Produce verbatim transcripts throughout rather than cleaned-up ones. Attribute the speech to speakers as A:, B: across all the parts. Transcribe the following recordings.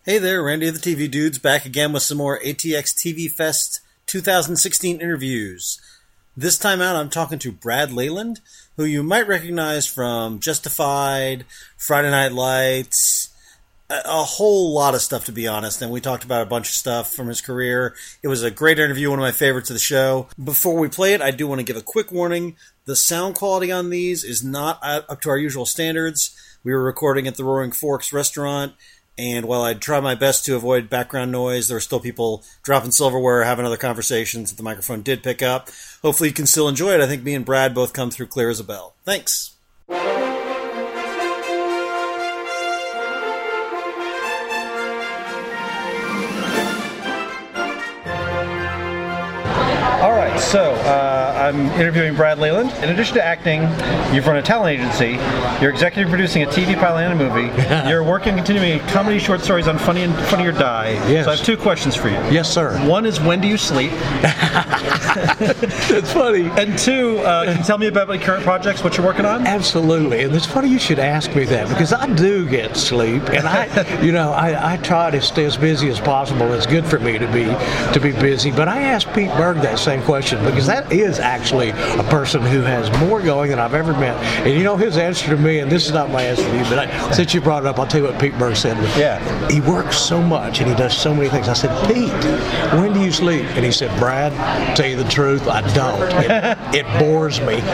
A: Hey there, Randy of the T V Dudes, back again with some more A T X T V Fest twenty sixteen interviews. This time out, I'm talking to Brad Leyland, who you might recognize from Justified, Friday Night Lights, a, a whole lot of stuff, to be honest, and we talked about a bunch of stuff from his career. It was a great interview, one of my favorites of the show. Before we play it, I do want to give a quick warning. The sound quality on these is not up to our usual standards. We were recording at the Roaring Forks restaurant, and while I try my best to avoid background noise, there were still people dropping silverware, having other conversations that the microphone did pick up. Hopefully you can still enjoy it. I think me and Brad both come through clear as a bell. Thanks.
B: All right, so uh, I'm interviewing Brad Leyland. In addition to acting, you've run a talent agency. You're executive producing a T V pilot and a movie. You're working continuing comedy short stories on Funny and Funny or Die.
C: Yes.
B: So I have two questions for you.
C: Yes, sir.
B: One is, when do you sleep?
C: It's funny.
B: And two, uh, can you tell me about my current projects, what you're working on?
C: Absolutely, and it's funny you should ask me that, because I do get sleep, and I, you know, I, I try to stay as busy as possible. It's good for me to be to be busy. But I asked Pete Berg that same question, because that is actually a person who has more going than I've ever met. And you know, his answer to me, and this is not my answer to you, but I, since you brought it up, I'll tell you what Pete Berg said.
B: Yeah.
C: He works so much and he does so many things. I said, Pete, when do you sleep? And he said, Brad, tell you the truth, I don't. It, it bores me. And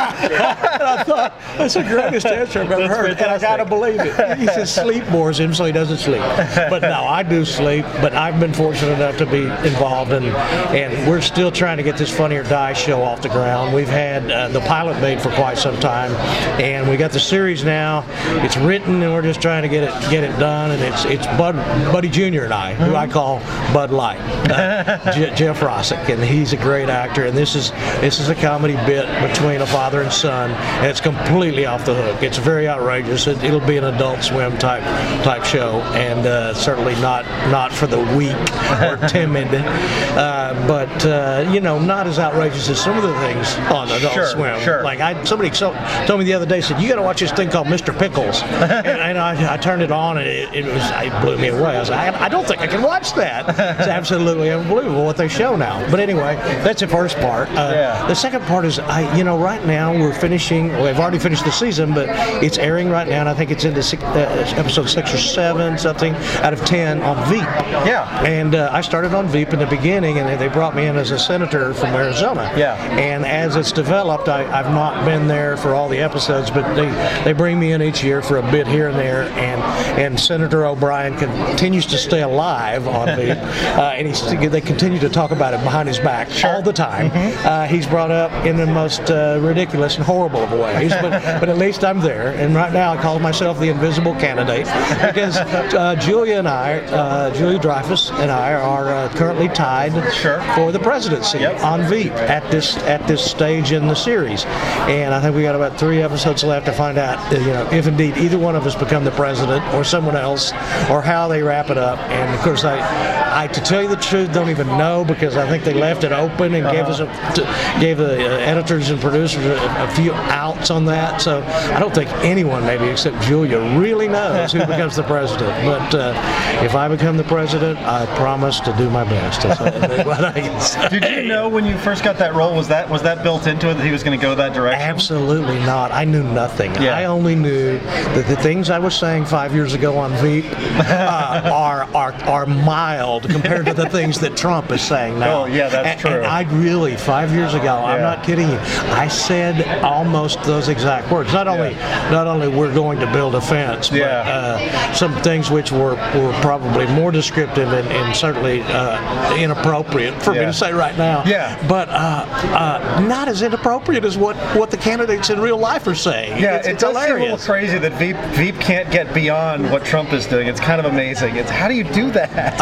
C: I thought, that's the greatest answer I've ever
B: That's
C: heard.
B: fantastic.
C: And I gotta believe it. He says sleep bores him, so he doesn't sleep. But no, I do sleep. But I've been fortunate enough to be involved, and and we're still trying to get this Funny or Die show off the ground. We've had uh, the pilot made for quite some time, and we got the series now. It's written, and we're just trying to get it get it done. And it's it's Bud, Buddy Junior and I, who I call Bud Light, uh, J- Jeff Rossick, and he's a great actor. And this is this is a comedy bit between a father and son, and it's completely off the hook. It's very outrageous. It, it'll be an Adult Swim type type show, and uh, certainly not not for the weak or timid, uh, but uh, you know, not as outrageous as some of the things on Adult
B: Sure,
C: Swim.
B: sure.
C: Like I, somebody so, told me the other day, said, you got to watch this thing called Mister Pickles, and, and I, I turned it on, and it, it was it blew me away. I was like, I, I don't think I can watch that. It's absolutely unbelievable what they show now. But anyway, that's the first part. Uh,
B: Yeah.
C: The second part is, I, you know, right now we're finishing. Well, we've already finished the season, but it's airing right now, and I think it's into six, uh, episode six or seven, something out of ten on Veep.
B: Yeah.
C: And uh, I started on Veep in the beginning, and they brought me in as a senator from Arizona.
B: Yeah.
C: And as it's developed, I, I've not been there for all the episodes, but they, they bring me in each year for a bit here and there, and and Senator O'Brien continues to stay alive on Veep, uh, and he's, they continue to talk about it behind his back all the time. Mm-hmm. Uh, he's brought up in the most uh, ridiculous and horrible of ways, but, but at least I'm there. And right now I call myself the invisible candidate, because uh, Julia and I, uh, Julia Dreyfus and I are uh, currently tied
B: Sure.
C: for the presidency
B: Yep.
C: on Veep at this at this stage in the series. And I think we got about three episodes left to find out, uh, you know, if indeed either one of us become the president or someone else, or how they wrap it up. And of course, I, I to tell you the truth, don't even know, because I think they left it open and uh-huh. gave us a, t- gave the uh, editors and producers a, a few outs on that. So I don't think anyone, maybe except Julia, really knows who becomes the president. But uh, if I become the president, I promise to do my best. That's what I can say.
B: Did you know when you first got that role, was that was that built into it, that he was going to go that direction?
C: Absolutely not. I knew nothing.
B: Yeah.
C: I only knew that the things I was saying five years ago on Veep uh, are, are are mild compared to the things that Trump is saying now.
B: Oh, yeah, that's
C: and,
B: true.
C: And I really, five years ago, I'm
B: Yeah.
C: not kidding you, I said almost those exact words. Not only
B: Yeah.
C: not only we're going to build a fence, but
B: Yeah.
C: uh, some things which were, were probably more descriptive and, and certainly uh, inappropriate for
B: Yeah.
C: me to say right now.
B: Yeah.
C: But uh, uh, not as inappropriate as what, what the candidates in real life are saying.
B: Yeah,
C: it's,
B: it
C: it's
B: does seem a little
C: hilarious.
B: crazy that Veep, Veep can't get beyond what Trump is doing. It's kind of amazing. It's how do you do that
C: Oh, the,
B: in
C: yeah,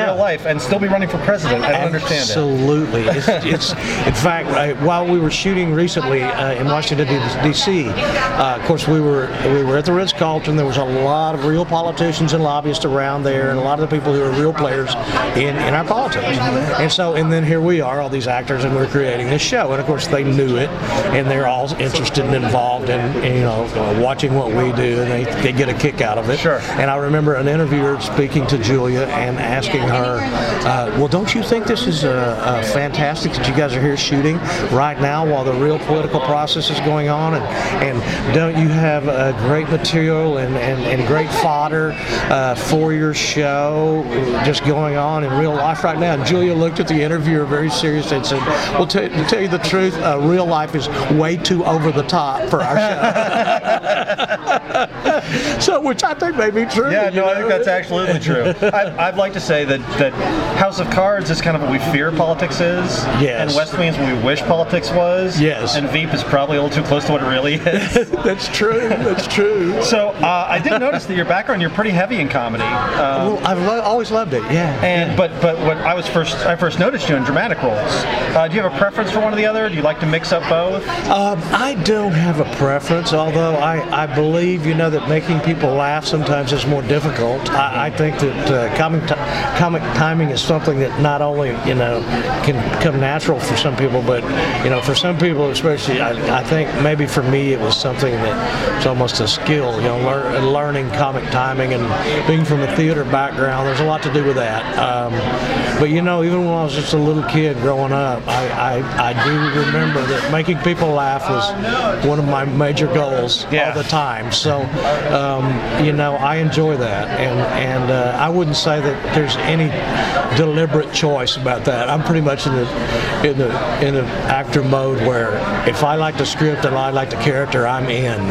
B: real life and still be running for president. I don't understand it.
C: Absolutely. It's, it's in fact, uh, while we were shooting recently uh, in Washington D C, uh, of course we were we were at the Ritz-Carlton. There was a lot of real politicians and lobbyists around there, and a lot of the people who are real players in, in our politics. And so, and then here we are, all these actors, and we're creating this show. And of course, they knew it, and they're all interested and involved in, in you know uh, watching what we do, and they, they get a kick out of it.
B: Sure.
C: And I remember an interviewer speaking to Julia and asking her, uh, "Well, don't you think this is uh, uh, fantastic that you guys are here shooting right now while the real political process is going on? And, and don't you have uh, great material and, and, and great fodder uh, for your show just going on in real life right now?" And Julia looked at the interviewer very seriously and said, "Well, t- to tell you the truth, uh, real life is way too over the top for our show." So, which I think may be true.
B: Yeah, no,
C: know?
B: I think that's absolutely true. I, I'd like to say that, that House of Cards is kind of what we fear politics is.
C: Yes.
B: And West Wing is what we wish politics was.
C: Yes.
B: And Veep is probably a little too close to what it really is.
C: That's true. That's true.
B: So uh, I did notice that your background, you're pretty heavy in comedy. Um,
C: Well, I've lo- always loved it. Yeah.
B: and but but what I was first I first noticed you in dramatic roles. Uh, do you have a preference for one or the other? Do you like to mix up both?
C: Um, I don't have a preference, although I, I believe, you know, that making people laugh sometimes is more difficult. I, I think that uh, comic, t- comic timing is something that not only, you know, can come natural for some people, but, you know, for some people especially, I, I think maybe for me it was something that it's almost a skill, you know, lear- learning comic timing and being from a theater background, there's a lot to do with that. Um, but, you know, even when I was just a little kid growing up, I, I, I do remember that making people laugh was one of my major goals
B: Yeah.
C: all the time. So, um, you know, I enjoy that, and and uh, I wouldn't say that there's any deliberate choice about that. I'm pretty much in the in the in an actor mode where if I like the script and I like the character, I'm in.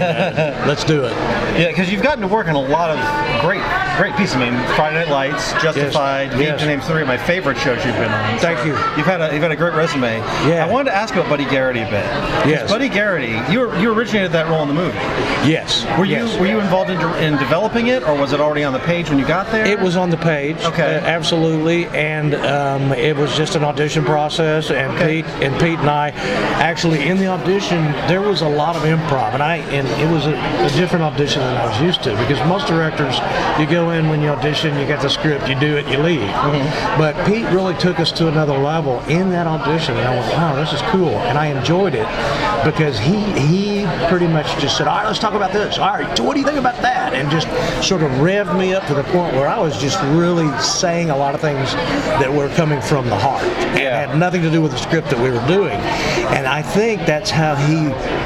C: Let's do it.
B: Yeah, because you've gotten to work on a lot of great great pieces. I mean, Friday Night Lights, Justified,
C: Yes.
B: Veep,
C: Yes.
B: to name three of my favorite shows you've been on.
C: Thank
B: So
C: you.
B: You've had a you've had a great resume.
C: Yeah.
B: I wanted to ask about Buddy Garrity a bit. 'Cause
C: Yes.
B: Buddy Garrity, you were, you originated that role in the movie.
C: Yes.
B: Were you
C: Yes.
B: were you involved in, in developing it, or was it already on the page when you got there?
C: It was on the page.
B: Okay.
C: uh, absolutely, and um, it was just an audition process. And
B: Okay.
C: Pete and Pete and I, actually, in the audition, there was a lot of improv, and I and it was a, a different audition than I was used to, because most directors, you go in when you audition, you get the script, you do it, you leave.
B: Mm-hmm.
C: But Pete really took us to another level in that audition, and I went, wow, this is cool, and I enjoyed it because he he pretty much just said, all right, let's talk about this. All right, so what do you think about that? And just sort of revved me up to the point where I was just really saying a lot of things that were coming from the heart and
B: Yeah.
C: had nothing to do with the script that we were doing. And I think that's how he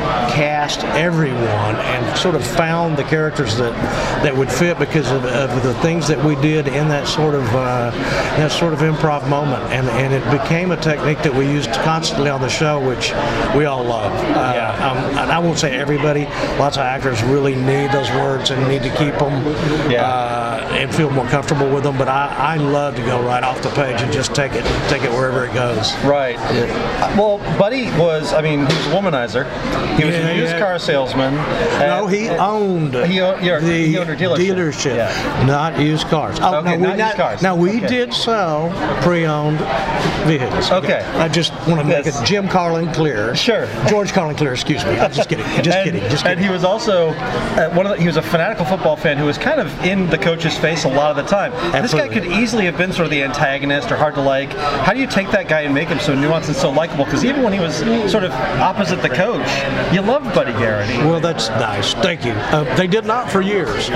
C: cast everyone and sort of found the characters that that would fit because of, of the things that we did in that sort of uh, that sort of improv moment. And and it became a technique that we used constantly on the show, which we all love. Uh,
B: Yeah.
C: um, and I won't say everybody. Lots of actors really need those words and need to keep them
B: Yeah.
C: uh, and feel more comfortable with them. But I, I love to go right off the page and just take it take it wherever it goes.
B: Right. Uh, Well, Buddy was, I mean, he was a womanizer. He was
C: Yeah,
B: a used
C: yeah.
B: car salesman.
C: No,
B: Uh,
C: he
B: uh,
C: owned
B: he owned- yeah,
C: the
B: he owned a dealership. Yeah.
C: not used cars. Oh,
B: Okay,
C: no, we
B: not used cars.
C: Now we
B: Okay.
C: did sell pre-owned vehicles.
B: Okay.
C: I just want to make
B: Yes.
C: it Jim Carlin clear.
B: Sure.
C: George Carlin clear. Excuse me. I'm just kidding. Just
B: and,
C: kidding. Just
B: and
C: kidding.
B: he was also uh, one of the, he was a fanatical football fan who was kind of in the coach's face a lot of the time. This guy
C: Absolutely.
B: could easily have been sort of the antagonist or hard to like. How do you take that guy and make him so nuanced and so likable? Because even when he was sort of opposite the coach, you loved Buddy Garrity.
C: Well, that's nice. Thank you. Uh, they did not for years.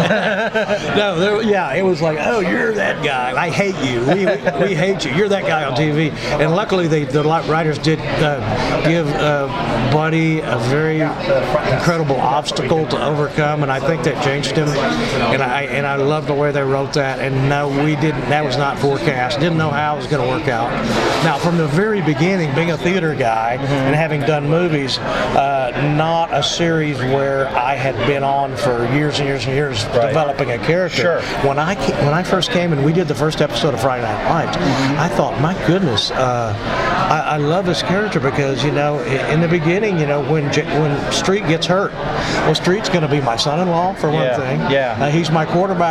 C: no, there, yeah, it was like, oh, you're that guy. I hate you. We, we, we hate you. You're that guy on T V. And luckily, they, the writers did uh, give uh, Buddy a very incredible obstacle to overcome, and I think that changed him. And I and I love the way they wrote that. And no, we didn't. That was not forecast. Didn't know how it was going to work out. Now, from the very beginning, being a theater guy and having done movies, uh, not a series where I had been on for years and years and years
B: Right.
C: developing a character.
B: Sure.
C: When I ca- when I first came and we did the first episode of Friday Night Lights, I thought, my goodness, uh, I, I love this character because, you know, i- in the beginning, you know, when J- when Street gets hurt, well, Street's going to be my son-in-law for one
B: Yeah,
C: thing.
B: yeah.
C: Uh, he's my quarterback for another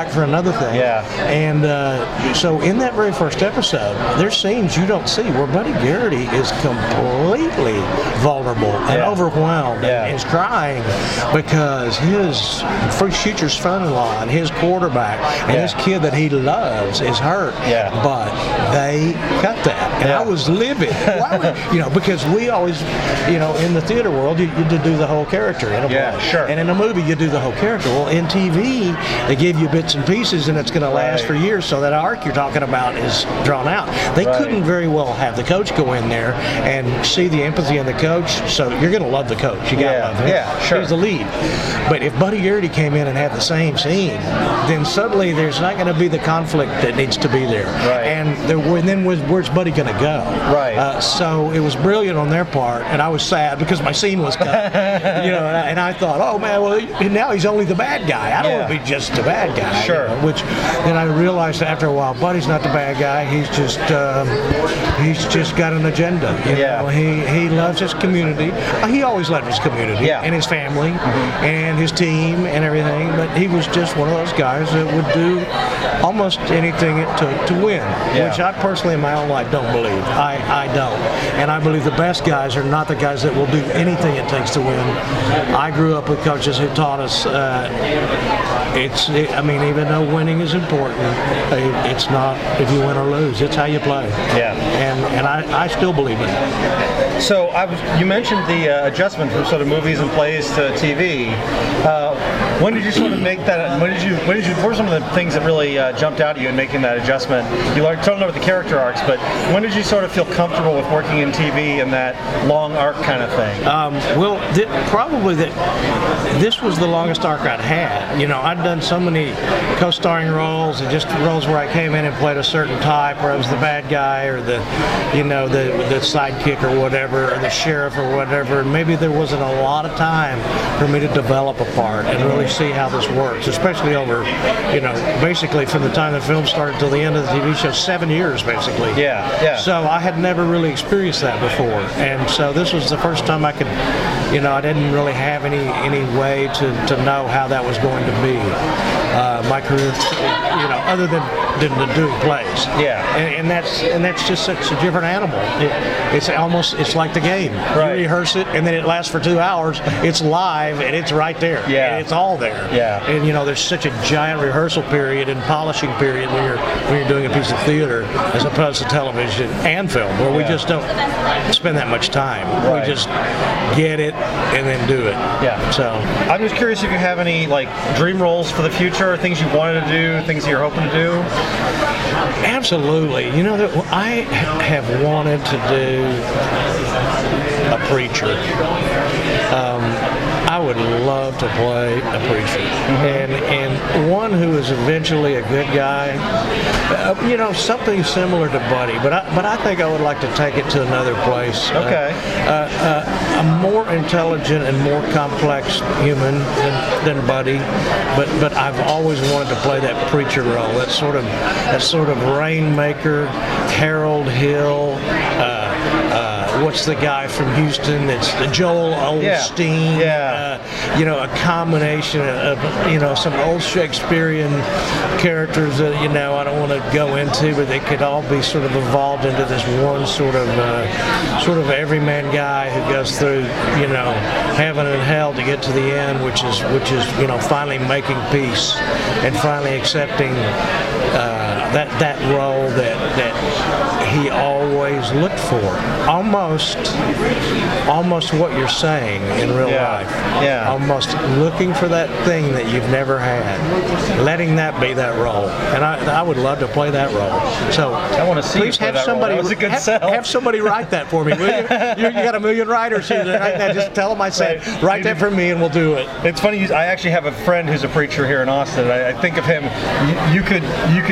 C: the thing.
B: Yeah.
C: And uh, so in that very first episode, there's scenes you don't see where Buddy Garrity is completely vulnerable and
B: Yeah.
C: overwhelmed
B: Yeah.
C: and is crying because his future son-in-law and his quarterback and
B: Yeah.
C: his kid that he loves is hurt.
B: Yeah.
C: But they cut that, and
B: Yeah.
C: I was livid. Why would, you know, because we always, you know, in the theater world, you, you do the whole character in a
B: Yeah,
C: play.
B: sure.
C: And in a movie, you do the whole character. Well, in T V, they give you bits and pieces, and it's going to last
B: Right.
C: for years. So that arc you're talking about is drawn out. They
B: Right.
C: couldn't very well have the coach go in there and see the empathy in the coach. So you're going to love the coach. You got to
B: Yeah,
C: love him.
B: yeah, sure.
C: He's the lead. But if Buddy Garrity came in and had the same scene, then suddenly there's not going to be the conflict that needs to be there.
B: Right.
C: And there were, and then was, where's Buddy going to go?
B: Right.
C: Uh, so it was brilliant on their part, and I was sad because my scene was cut. you know, and I, and I thought, oh man, well he- now he's only the bad guy. I don't
B: Yeah.
C: want to be just the bad guy.
B: Sure.
C: You know, which then I realized after a while, Buddy's not the bad guy. He's just um, he's just got an agenda. You
B: Yeah.
C: know, he he loves his community. Uh, He always loved his community
B: Yeah.
C: and his family and his team and everything. But he was just one of those guys that would do almost anything it took to win,
B: Yeah.
C: which I personally in my own life don't believe. I, I don't. And I believe the best guys are not the guys that will do anything it takes to win. I grew up with coaches who taught us uh, it's, it, I mean, even though winning is important, it, it's not if you win or lose. It's how you play.
B: Yeah.
C: And, and I, I still believe in it.
B: So I was, you mentioned the uh, adjustment from sort of movies and plays to T V. Uh, when did you sort of make that? When did you? When did you? What were some of the things that really uh, jumped out at you in making that adjustment? You learned, told about the character arcs, but when did you sort of feel comfortable with working in T V and that long arc kind of thing?
C: Um, well, th- probably that this was the longest arc I'd had. You know, I'd done so many co-starring roles and just roles where I came in and played a certain type, where I was the bad guy or the, you know, the the sidekick or whatever, or the sheriff or whatever. And maybe there wasn't a lot of time for me to develop a part and really see how this works, especially over, you know, basically from the time the film started till the end of the T V show, seven years basically.
B: Yeah, yeah.
C: So I had never really experienced that before, and so this was the first time I could, you know, I didn't really have any any way to, to know how that was going to be. Uh, my career, you know, other than, than the doing plays.
B: Yeah.
C: And, and that's and that's just such a different animal. It, it's almost it's like the game.
B: Right.
C: You rehearse it, and then it lasts for two hours. It's live, and it's right there.
B: Yeah.
C: And it's all there.
B: Yeah.
C: And you know, there's such a giant rehearsal period and polishing period when you're when you're doing a piece of theater as opposed to television and film, where we
B: Yeah.
C: just don't spend that much time.
B: Right.
C: We just get it and then do it.
B: Yeah.
C: So
B: I'm just curious if you have any like dream roles for the future, things you wanted to do, things you're hoping to do.
C: absolutely, you know, that I have wanted to do a preacher. Um, I would love to play a preacher, and and one who is eventually a good guy. Uh, you know, something similar to Buddy, but I, but I think I would like to take it to another place. Uh,
B: Okay.
C: Uh, uh, a more intelligent and more complex human than, than Buddy, but but I've always wanted to play that preacher role. That sort of that sort of rainmaker, Harold Hill. Uh, uh, what's the guy from Houston? It's Joel Osteen.
B: Yeah.
C: Uh, you know, a combination of, you know, some old Shakespearean characters that, you know, I don't want to go into, but they could all be sort of evolved into this one sort of uh, sort of everyman guy who goes through, you know, heaven and hell to get to the end, which is which is you know finally making peace and finally accepting uh, that that role that that he always looked for. Almost, almost what you're saying in real
B: Yeah,
C: life.
B: yeah.
C: Almost looking for that thing that you've never had, letting that be that role. And I, I would love to play that role. So
B: I want to see you
C: please
B: play
C: have
B: that role.
C: somebody
B: That was a good
C: have,
B: sell.
C: have somebody write that for me, will you? you? You got a million writers here right now. Just tell them I said
B: Right.
C: write that for me and we'll do it.
B: It's funny. you- I actually have a friend who's a preacher here in Austin. I, I think of him. You, you could you could definitely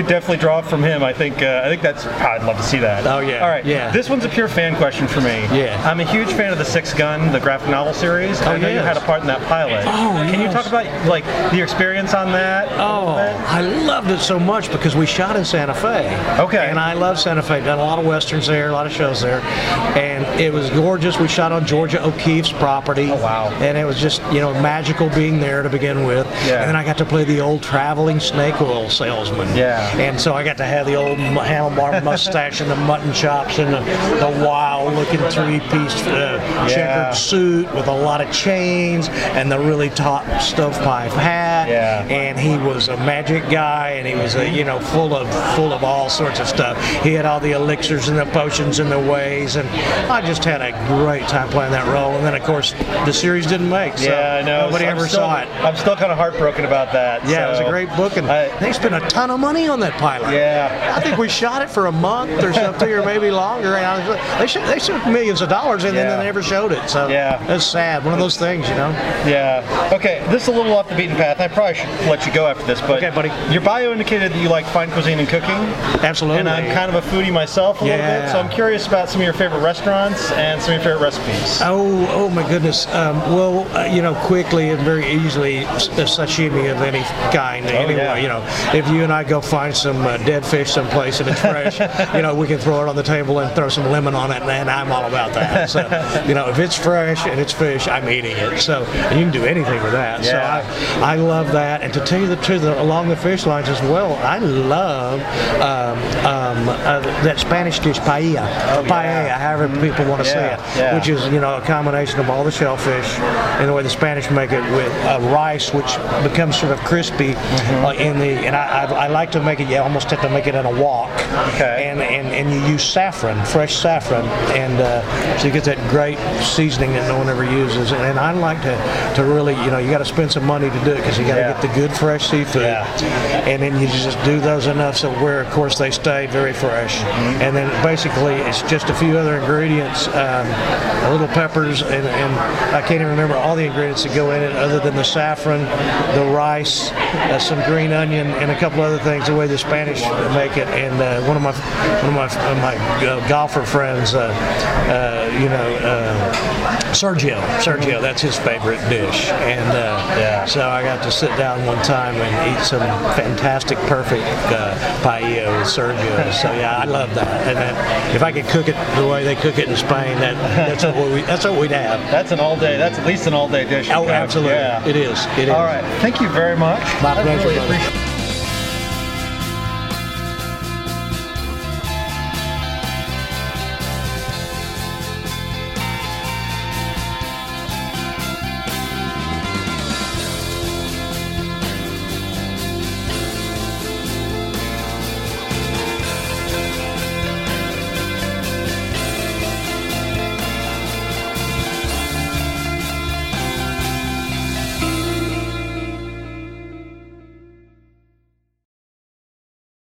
B: draw from him. I think uh, I think that's. I'd love to see that.
C: Oh yeah.
B: All right.
C: Yeah.
B: This one's a pure fan question for me.
C: Yeah.
B: I'm a huge fan of the Six Gun, the graphic novel series.
C: Oh,
B: I know
C: yes.
B: you had a part in that pilot.
C: Oh,
B: Can you
C: yes.
B: talk about like the experience on that?
C: Oh, I loved it so much because we shot in Santa Fe.
B: Okay.
C: And I love Santa Fe. Done a lot of westerns there, a lot of shows there, and it was gorgeous. We shot on Georgia O'Keeffe's property.
B: Oh, wow.
C: And it was just, you know, magical being there to begin with.
B: Yeah.
C: And then I got to play the old traveling snake oil salesman.
B: Yeah.
C: And so I got to have the old handlebar mustache and the mutton chops and the, the wild-looking three-piece uh,
B: Yeah.
C: checkered suit with a lot of chains and the really top stovepipe hat.
B: Yeah.
C: And he was a magic guy, and he was a, you know, full of full of all sorts of stuff. He had all the elixirs and the potions and the ways, and I just had a great time playing that role. And then, of course, the series didn't make, so
B: Yeah, I know.
C: nobody
B: I'm
C: ever
B: still,
C: saw it.
B: I'm still kind of heartbroken about that.
C: Yeah, it was
B: so.
C: a great book, and
B: I-
C: they spent a ton of money on that pilot.
B: Yeah.
C: I think we shot it for a month or something, or maybe longer. And I was, they sh- they spent millions of dollars, and
B: Yeah.
C: then they never showed it. So
B: Yeah.
C: it's sad. One of those things, you know.
B: Yeah. Okay, this is a little off the beaten path. I probably should let you go after this, but
C: Okay, buddy.
B: your bio indicated that you like fine cuisine and cooking.
C: Absolutely.
B: And I'm kind of a foodie myself a little
C: Yeah.
B: bit, so I'm curious about some of your favorite restaurants and some of your favorite recipes.
C: Oh, oh my goodness. Um, well, uh, you know, quickly and very easily, s- a sashimi of any kind. anyway,
B: yeah.
C: you know, if you and I go find some uh, dead fish someplace and it's fresh, you know, we can throw it on the table and throw some lemon on it, and, and I'm all about that. So, you know, if it's fresh and it's fish, I'm eating it. So you can do anything with that. So
B: Yeah.
C: I, I love that. And to tell you the truth, along the fish lines as well, I love um, um, uh, that Spanish dish paella,
B: Oh,
C: paella,
B: yeah.
C: however people want to say
B: Yeah,
C: it,
B: yeah.
C: which is, you know, a combination of all the shellfish and the way the Spanish make it with uh, rice, which becomes sort of crispy
B: Mm-hmm.
C: uh, in the. And I, I, I like to make it. You almost have to make it in a wok.
B: Okay.
C: And and, and you use saffron, fresh saffron, and uh, so you get that great seasoning that no one ever uses. And, and I like to to really, you know, you got to spend some money to do it because you got to
B: Yeah.
C: get the good fresh seafood.
B: Yeah.
C: And then you just do those enough so where, of course, they stay very fresh.
B: Mm-hmm.
C: And then basically it's just a few other ingredients, um, little peppers, and, and I can't even remember all the ingredients that go in it other than the saffron, the rice, uh, some green onion, and a couple other things. The way the Spanish make it. And uh, one of my one of my uh, my uh, golfer friends, uh, uh, you know, uh, Sergio, Sergio, that's his favorite dish. And uh,
B: Yeah.
C: so I got to sit down one time and eat some fantastic, perfect uh, paella with Sergio. So yeah, I love that. And then if I could cook it the way they cook it in Spain, that that's what we that's what we'd have.
B: That's an all-day. That's at least an all-day dish.
C: Oh, absolutely,
B: Yeah.
C: it is. It is.
B: All right. Thank you very much.
C: My
B: I
C: pleasure,
B: really
C: brother.
B: appreciate it.